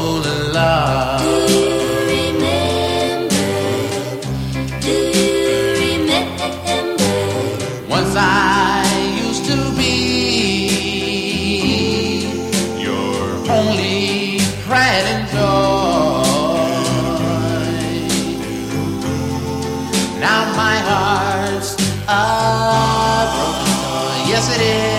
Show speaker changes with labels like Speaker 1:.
Speaker 1: stolen love.
Speaker 2: Do you remember? Do you remember?
Speaker 1: Once I used to be your only pride and joy. Now my heart's a broken toy. Yes, it is.